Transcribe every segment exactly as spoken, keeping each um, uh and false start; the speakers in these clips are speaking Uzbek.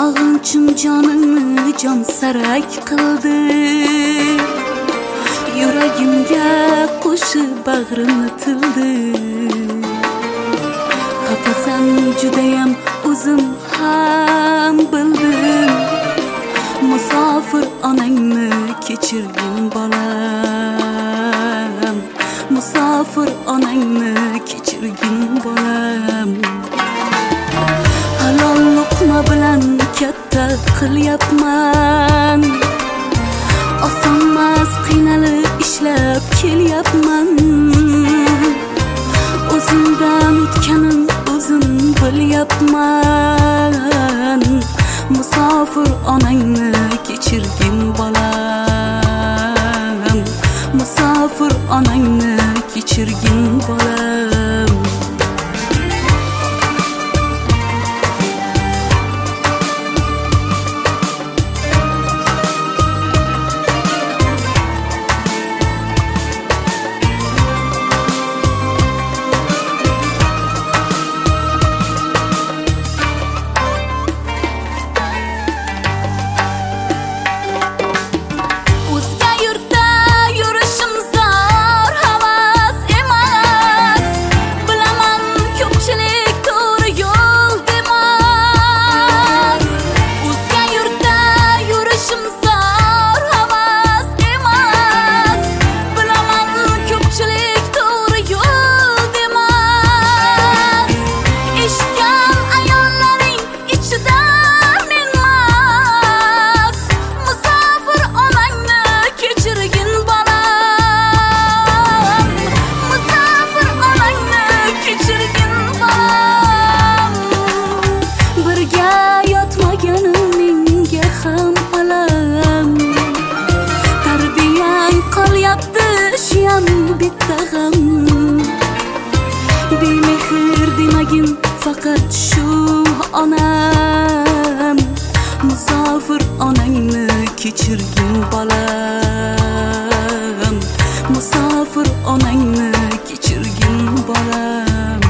sog'inchim jonimni jon sarak qildi. Yuragimga qo'shib bag'rimni tildi. Xafasan judayam o'zim ham bildim. Musofir onangni kechirgin bolam. Musofir onangni kechirgin bolam. Halol luqma bilan katta qilyapman. Osonmas qiynalib ishlab kelyapman. O'zimdan o'tganim o'zim bilyapman. Musofir onangni kechirgin bolam. Musofir onangni kechirgin bolam. Bemehr demagin faqat shu onam. Musofir onangni kechirgin bolam. Musofir onangni kechirgin bolam.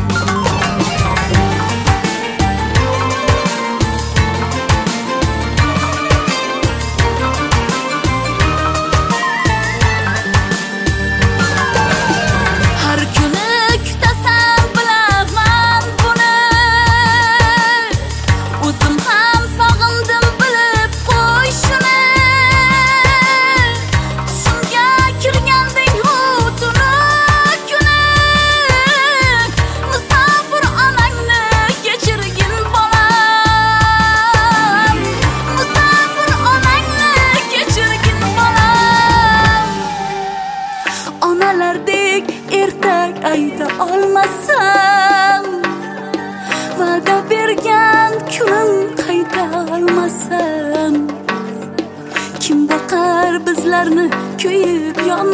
Onalardek ertak ayta olmasam, va'da bergan kunim qayta olmasam, kim boqar bizlarni kuyib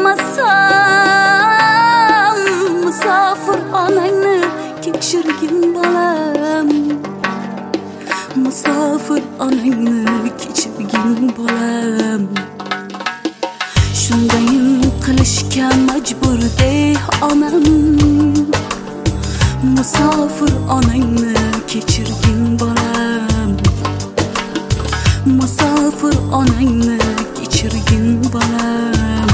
yonmasam. Musofir onangni kechirgin bolam. Musofir onangni kechirgin bolam. Shundayin qilishga majbur dey onam. Musofir onangni kechirgin bolam. Musofir onangni kechirgin bolam.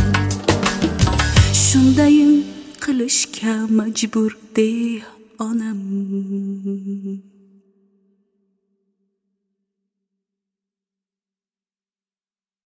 Shundayin qilishga majbur dey onam.